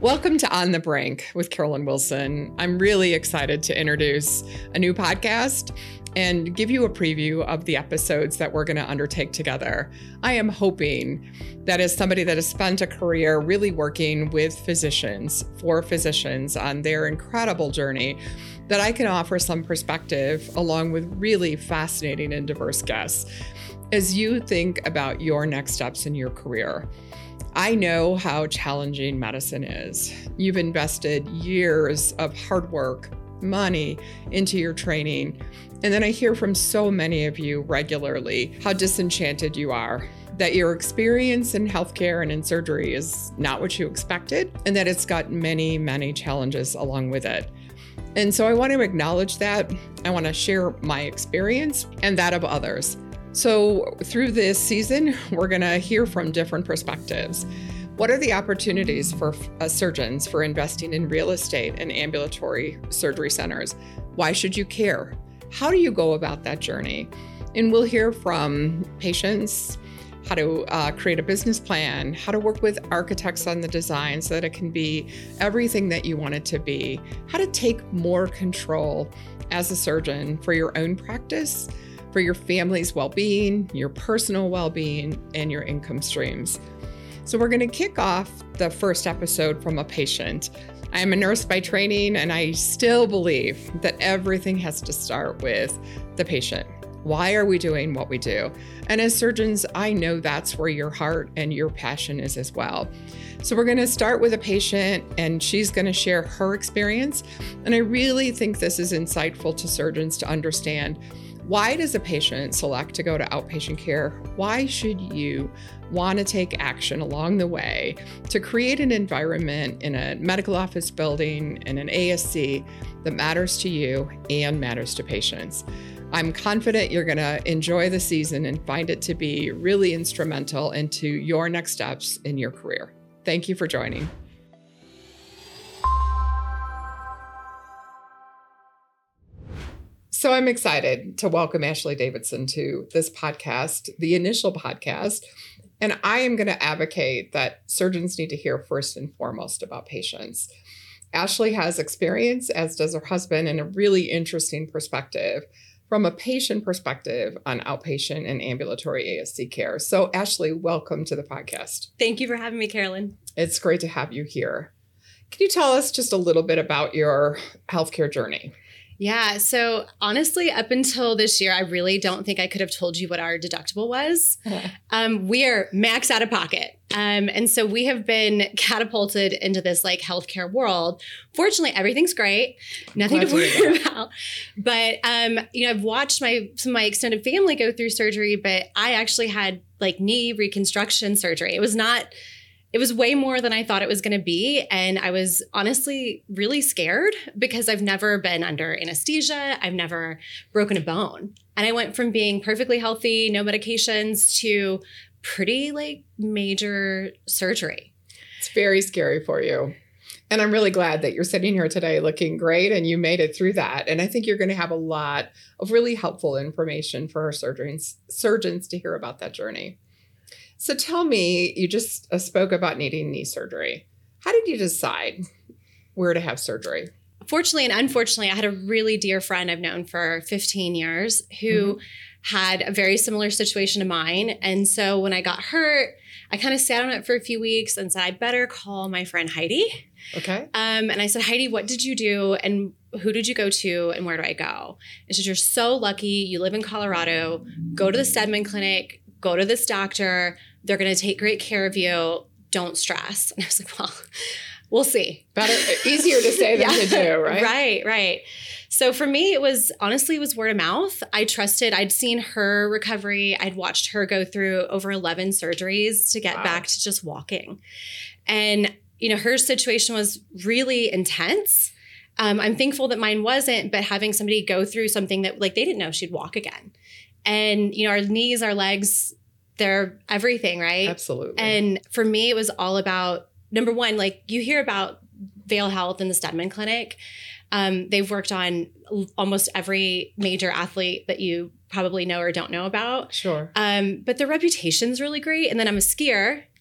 Welcome to On the Brink with Carolyn Wilson. I'm really excited to introduce a new podcast and give you a preview of the episodes that we're going to undertake together. I am hoping that as somebody that has spent a career really working with physicians, for physicians on their incredible journey, that I can offer some perspective along with really fascinating and diverse guests as you think about your next steps in your career. I know how challenging medicine is. You've invested years of hard work, money into your training. And then I hear from so many of you regularly how disenchanted you are, that your experience in healthcare and in surgery is not what you expected, and that it's got many, many challenges along with it. And so I want to acknowledge that. I want to share my experience and that of others. So through this season, we're going to hear from different perspectives. What are the opportunities for surgeons for investing in real estate and ambulatory surgery centers? Why should you care? How do you go about that journey? And we'll hear from patients, how to create a business plan, how to work with architects on the design so that it can be everything that you want it to be, how to take more control as a surgeon for your own practice, for your family's well-being, your personal well-being, and your income streams. So we're going to kick off the first episode from a patient. I am a nurse by training, and I still believe that everything has to start with the patient. Why are we doing what we do? And as surgeons, I know that's where your heart and your passion is as well. So we're going to start with a patient, and she's going to share her experience. And I really think this is insightful to surgeons to understand, why does a patient select to go to outpatient care? Why should you want to take action along the way to create an environment in a medical office building, in an ASC that matters to you and matters to patients? I'm confident you're going to enjoy the season and find it to be really instrumental into your next steps in your career. Thank you for joining. So I'm excited to welcome Ashley Davidson to this podcast, the initial podcast. And I am going to advocate that surgeons need to hear first and foremost about patients. Ashley has experience, as does her husband, and a really interesting perspective from a patient perspective on outpatient and ambulatory ASC care. So Ashley, welcome to the podcast. Thank you for having me, Carolyn. It's great to have you here. Can you tell us just a little bit about your healthcare journey? Yeah. So honestly, up until this year, I really don't think I could have told you what our deductible was. We are max out of pocket. And so we have been catapulted into this like healthcare world. Fortunately, everything's great. Nothing to worry about. But, I've watched some of my extended family go through surgery, but I actually had like knee reconstruction surgery. It was way more than I thought it was going to be. And I was honestly really scared because I've never been under anesthesia. I've never broken a bone. And I went from being perfectly healthy, no medications, to pretty like major surgery. It's very scary for you. And I'm really glad that you're sitting here today looking great and you made it through that. And I think you're going to have a lot of really helpful information for our surgeons to hear about that journey. So tell me, you just spoke about needing knee surgery. How did you decide where to have surgery? Fortunately and unfortunately, I had a really dear friend I've known for 15 years who had a very similar situation to mine. And so when I got hurt, I kind of sat on it for a few weeks and said, I better call my friend Heidi. Okay. And I said, Heidi, what did you do? And who did you go to? And where do I go? And she said, you're so lucky. You live in Colorado. Go to the Stedman Clinic. Go to this doctor. They're going to take great care of you. Don't stress. And I was like, well, we'll see. Easier to say than to do, right? Right. So for me, it was word of mouth. I trusted. I'd seen her recovery. I'd watched her go through over 11 surgeries to get back to just walking. And, her situation was really intense. I'm thankful that mine wasn't, but having somebody go through something that like they didn't know she'd walk again. And, our knees, our legs, they're everything, right? Absolutely. And for me, it was all about, number one, like you hear about Vail Health and the Stedman Clinic. They've worked on almost every major athlete that you probably know or don't know about. Sure. But their reputation's really great. And then I'm a skier.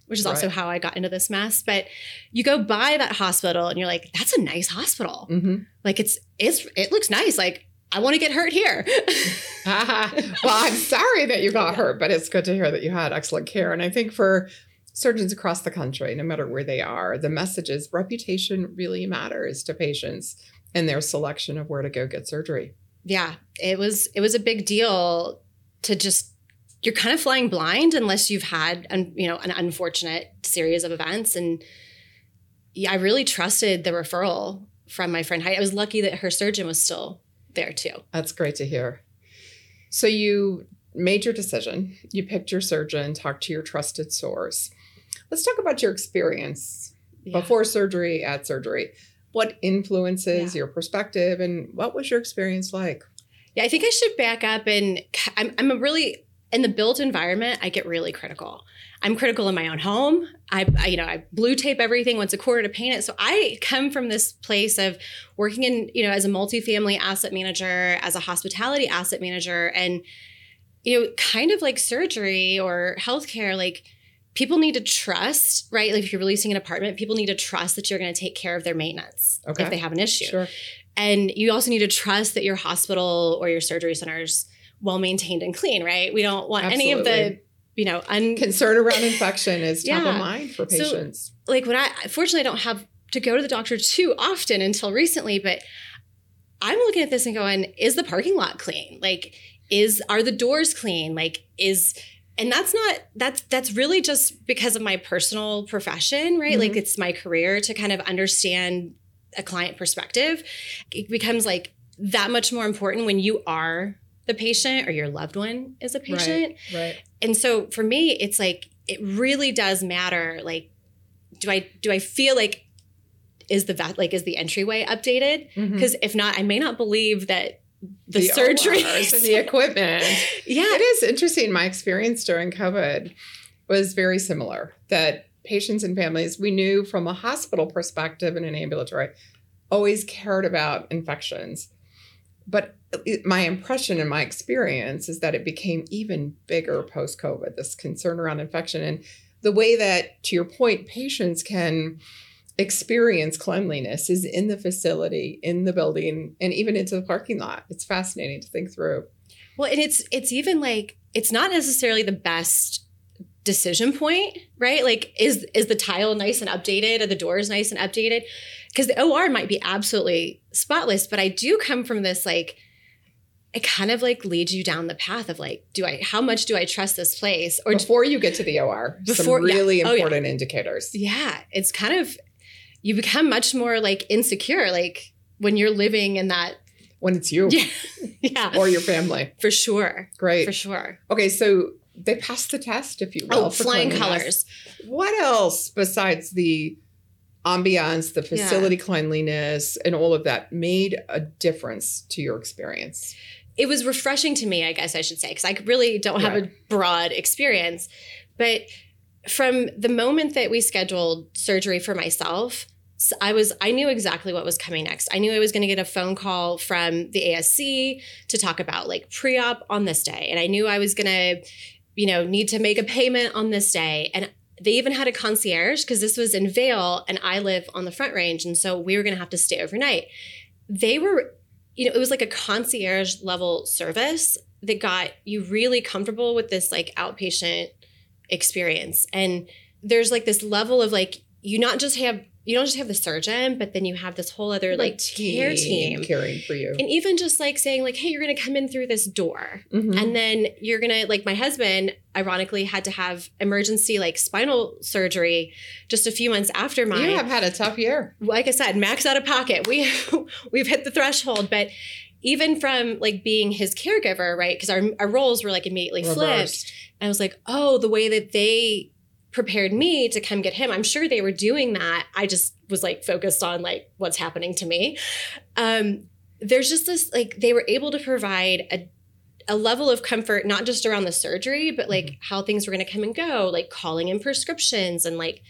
which is also how I got into this mess. But you go by that hospital and you're like, that's a nice hospital. Mm-hmm. Like it looks nice. Like I want to get hurt here. Well, I'm sorry that you got hurt, but it's good to hear that you had excellent care. And I think for surgeons across the country, no matter where they are, the message is reputation really matters to patients and their selection of where to go get surgery. Yeah, it was a big deal to just, you're kind of flying blind unless you've had an unfortunate series of events. And yeah, I really trusted the referral from my friend Heidi. I was lucky that her surgeon was still there too. That's great to hear. So you made your decision. You picked your surgeon, talked to your trusted source. Let's talk about your experience before surgery, at surgery. What influences your perspective, and what was your experience like? Yeah, I think I should back up, and I'm a really, in the built environment, I get really critical. I'm critical in my own home. I blue tape everything once a quarter to paint it. So I come from this place of working in, as a multifamily asset manager, as a hospitality asset manager, and, kind of like surgery or healthcare, like people need to trust, right? Like if you're releasing an apartment, people need to trust that you're going to take care of their maintenance if they have an issue. Sure. And you also need to trust that your hospital or your surgery center is well maintained and clean, right? We don't want any of the, concern around infection is top of mind for patients. So, like fortunately, I don't have to go to the doctor too often until recently, but I'm looking at this and going, is the parking lot clean? Like, are the doors clean? Like, and that's really just because of my personal profession, right? Mm-hmm. Like it's my career to kind of understand a client perspective. It becomes like that much more important when you are the patient or your loved one is a patient. Right. And so for me, it's like, it really does matter. Like, do I feel like, is the entryway updated? Because if not, I may not believe that the surgery, the equipment. Yeah. It is interesting. My experience during COVID was very similar, that patients and families, we knew from a hospital perspective and an ambulatory, always cared about infections. But my impression and my experience is that it became even bigger post-COVID, this concern around infection and the way that, to your point, patients can experience cleanliness is in the facility, in the building, and even into the parking lot. It's fascinating to think through. Well, and it's even like, it's not necessarily the best decision point, right? Like, is the tile nice and updated? Are the doors nice and updated? Because the OR might be absolutely spotless, but I do come from this, like, it kind of like leads you down the path of like, how much do I trust this place? Or before you get to the OR, some really important indicators. Yeah. It's kind of, you become much more like insecure, like when you're living in that. When it's you. Yeah. Or your family. For sure. Great. For sure. Okay. So they passed the test, if you will. Oh, flying colors. What else besides the ambiance, the facility cleanliness, and all of that made a difference to your experience? It was refreshing to me, I guess I should say, because I really don't have a broad experience. But from the moment that we scheduled surgery for myself, I knew exactly what was coming next. I knew I was going to get a phone call from the ASC to talk about like pre-op on this day. And I knew I was going to, need to make a payment on this day. And they even had a concierge because this was in Vail and I live on the Front Range. And so we were going to have to stay overnight. They were, it was like a concierge level service that got you really comfortable with this like outpatient experience. And there's like this level of like, you don't just have the surgeon, but then you have this whole other like care team caring for you. And even just like saying like, hey, you're going to come in through this door. Mm-hmm. And then you're going to, like, my husband ironically had to have emergency like spinal surgery just a few months after mine. You have had a tough year. Like I said, max out of pocket. We've hit the threshold, but even from like being his caregiver, right? Because our roles were like immediately flipped. And I was like, oh, the way that they prepared me to come get him, I'm sure they were doing that. I just was like focused on like what's happening to me. There's just this, like, they were able to provide a level of comfort, not just around the surgery, but like how things were going to come and go, like calling in prescriptions and like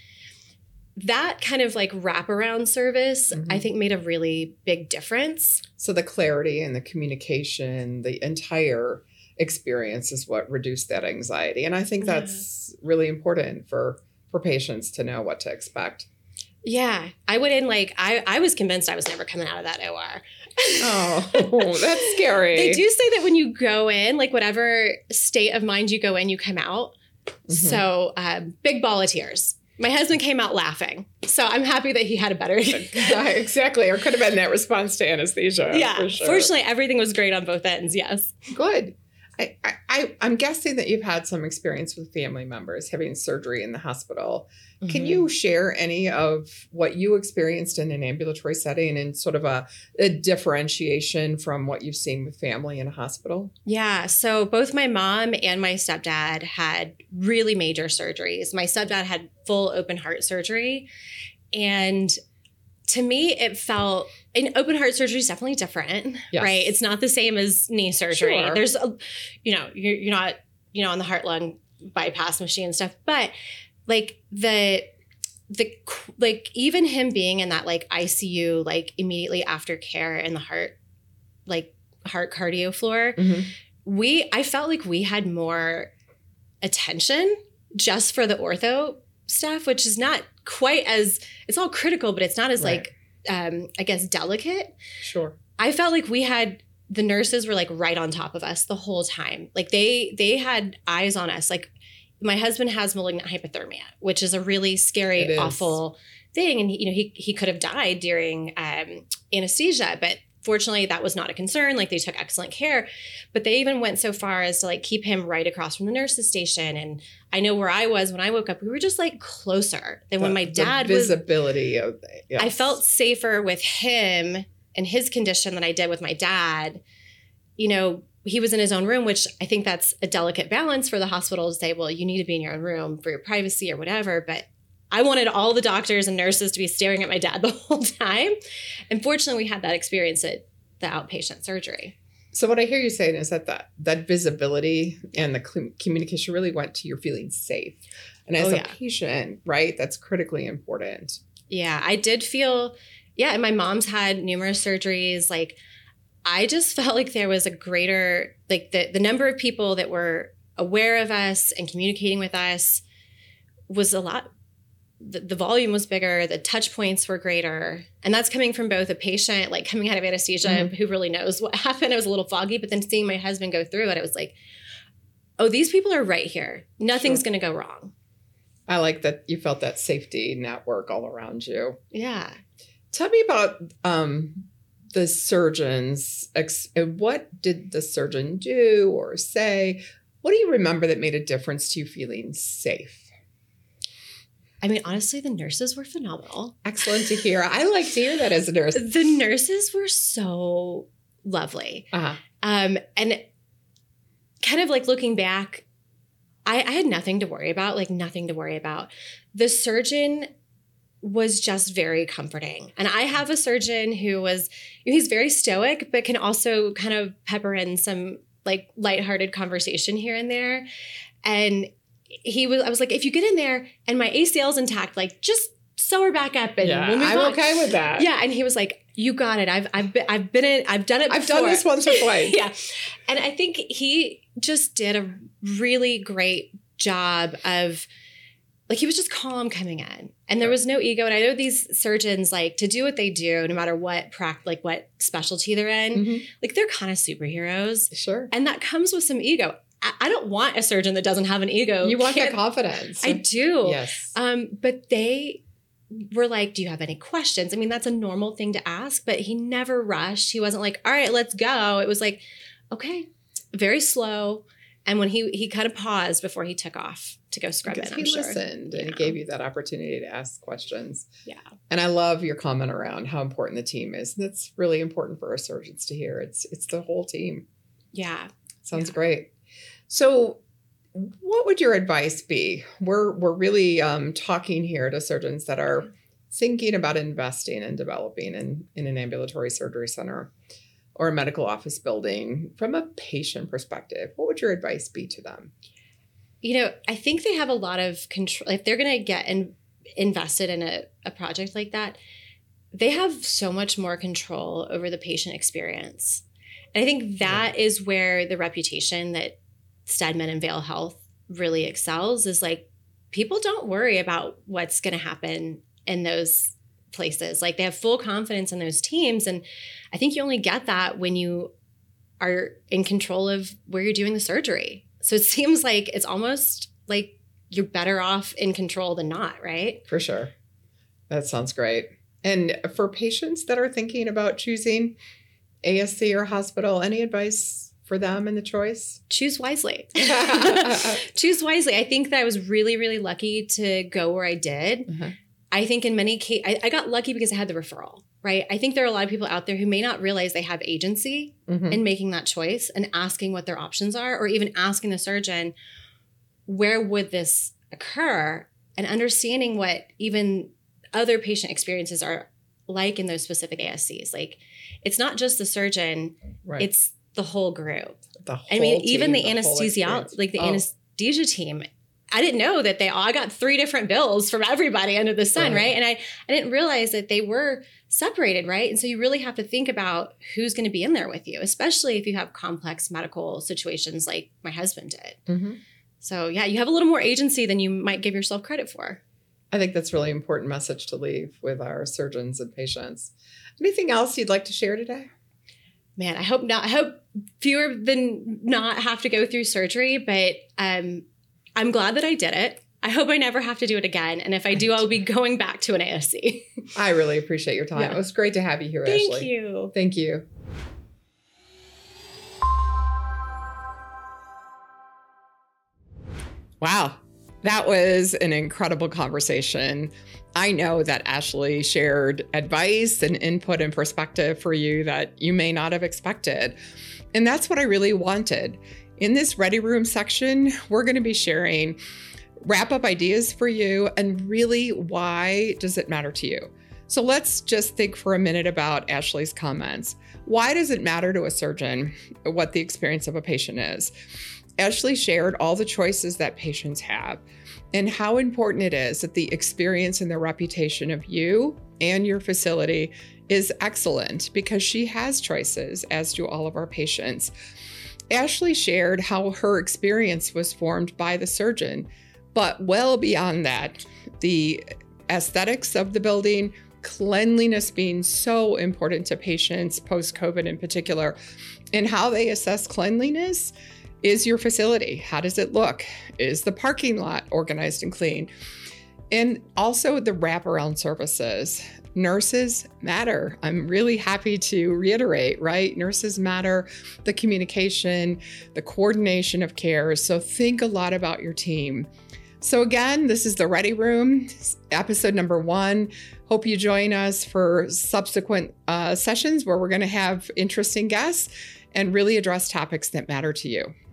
that kind of like wraparound service, I think made a really big difference. So the clarity and the communication, the entire experience is what reduced that anxiety. And I think that's really important for for patients to know what to expect. Yeah. I went in I was convinced I was never coming out of that OR. Oh, that's scary. They do say that when you go in, like whatever state of mind you go in, you come out. Mm-hmm. So big ball of tears. My husband came out laughing. So I'm happy that he had a better. Exactly. Or could have been that response to anesthesia. Yeah. For sure. Fortunately, everything was great on both ends. Yes. Good. I'm guessing that you've had some experience with family members having surgery in the hospital. Mm-hmm. Can you share any of what you experienced in an ambulatory setting and sort of a differentiation from what you've seen with family in a hospital? Yeah. So both my mom and my stepdad had really major surgeries. My stepdad had full open heart surgery. And to me, it felt, and open heart surgery is definitely different, yes. Right? It's not the same as knee surgery. Sure. There's, you're not, on the heart lung bypass machine and stuff, but like like even him being in that like ICU, like immediately after care in the heart cardio floor, mm-hmm. I felt like we had more attention just for the ortho stuff, which is not quite as, it's all critical, but it's not as right. I guess delicate. Sure. I felt like the nurses were like right on top of us the whole time. Like they had eyes on us. Like my husband has malignant hypothermia, which is a really scary, awful thing. And he could have died during anesthesia, but fortunately that was not a concern. Like they took excellent care, but they even went so far as to like keep him right across from the nurse's station. And I know where I was when I woke up, we were just like closer than when my dad was. Visibility of it. Yes. I felt safer with him and his condition than I did with my dad. He was in his own room, which I think that's a delicate balance for the hospital to say, well, you need to be in your own room for your privacy or whatever. But I wanted all the doctors and nurses to be staring at my dad the whole time. And fortunately, we had that experience at the outpatient surgery. So what I hear you saying is that visibility and the communication really went to your feeling safe. And as a patient, right, that's critically important. Yeah, I did feel, and my mom's had numerous surgeries. Like, I just felt like there was a greater, like the number of people that were aware of us and communicating with us was a lot. The volume was bigger, the touch points were greater. And that's coming from both a patient, like coming out of anesthesia, mm-hmm. who really knows what happened. It was a little foggy, but then seeing my husband go through it, it was like, oh, these people are right here. Nothing's going to go wrong. I like that you felt that safety network all around you. Yeah. Tell me about the surgeons. What did the surgeon do or say? What do you remember that made a difference to you feeling safe? I mean, honestly, the nurses were phenomenal. Excellent to hear. I like to hear that as a nurse. The nurses were so lovely. Uh-huh. And kind of like looking back, I had nothing to worry about, The surgeon was just very comforting. And I have a surgeon who he's very stoic, but can also kind of pepper in some like lighthearted conversation here and there. And I was like, if you get in there and my ACL's intact, like just sew her back up and we'll move I'm on. okay with that. Yeah. And he was like, you got it. I've done it before. I've done this once or twice. Yeah. And I think he just did a really great job of, like, he was just calm coming in and there was no ego. And I know these surgeons, like, to do what they do, no matter what what specialty they're in, mm-hmm. like they're kind of superheroes. Sure. And that comes with some ego. I don't want a surgeon that doesn't have an ego. You want the confidence. I do. Yes. But they were like, do you have any questions? I mean, that's a normal thing to ask, but he never rushed. He wasn't like, all right, let's go. It was like, okay, very slow. And when he kind of paused before he took off to go scrub it, he listened and he gave you that opportunity to ask questions. Yeah. And I love your comment around how important the team is. That's really important for our surgeons to hear. It's the whole team. Yeah. Sounds great. So what would your advice be? We're really talking here to surgeons that are thinking about investing and developing in an ambulatory surgery center or a medical office building from a patient perspective. What would your advice be to them? I think they have a lot of control. If they're going to get invested in a project like that, they have so much more control over the patient experience. And I think that is where the reputation that Steadman and Vail Health really excels is like people don't worry about what's going to happen in those places. Like they have full confidence in those teams. And I think you only get that when you are in control of where you're doing the surgery. So it seems like it's almost like you're better off in control than not, right? For sure. That sounds great. And for patients that are thinking about choosing ASC or hospital, any advice for them in the choice? Choose wisely. Choose wisely. I think that I was really, really lucky to go where I did. Uh-huh. I think in many cases, I got lucky because I had the referral, right? I think there are a lot of people out there who may not realize they have agency in making that choice and asking what their options are, or even asking the surgeon, where would this occur? And understanding what even other patient experiences are like in those specific ASCs. Like, it's not just the surgeon, Right. It's the whole group. The whole I mean, even team, the anesthesiologist, like the anesthesia team, I didn't know that I got 3 different bills from everybody under the sun, right? And I didn't realize that they were separated, right? And so you really have to think about who's going to be in there with you, especially if you have complex medical situations like my husband did. Mm-hmm. So yeah, you have a little more agency than you might give yourself credit for. I think that's a really important message to leave with our surgeons and patients. Anything else you'd like to share today? Man, I hope not. I hope fewer than not have to go through surgery, but I'm glad that I did it. I hope I never have to do it again. And if I do, I'll be going back to an ASC. I really appreciate your time. Yeah. It was great to have you here, Ashley. Thank you. Thank you. Wow. That was an incredible conversation. I know that Ashley shared advice and input and perspective for you that you may not have expected. And that's what I really wanted. In this Ready Room section, we're going to be sharing wrap-up ideas for you and really why does it matter to you? So let's just think for a minute about Ashley's comments. Why does it matter to a surgeon what the experience of a patient is? Ashley shared all the choices that patients have and how important it is that the experience and the reputation of you and your facility is excellent because she has choices, as do all of our patients. Ashley shared how her experience was formed by the surgeon, but well beyond that, the aesthetics of the building, cleanliness being so important to patients post-COVID in particular, and how they assess cleanliness. Is your facility? How does it look? Is the parking lot organized and clean? And also the wraparound services. Nurses matter. I'm really happy to reiterate, right? Nurses matter, the communication, the coordination of care. So think a lot about your team. So again, this is the Ready Room, episode number 1. Hope you join us for subsequent sessions where we're going to have interesting guests and really address topics that matter to you.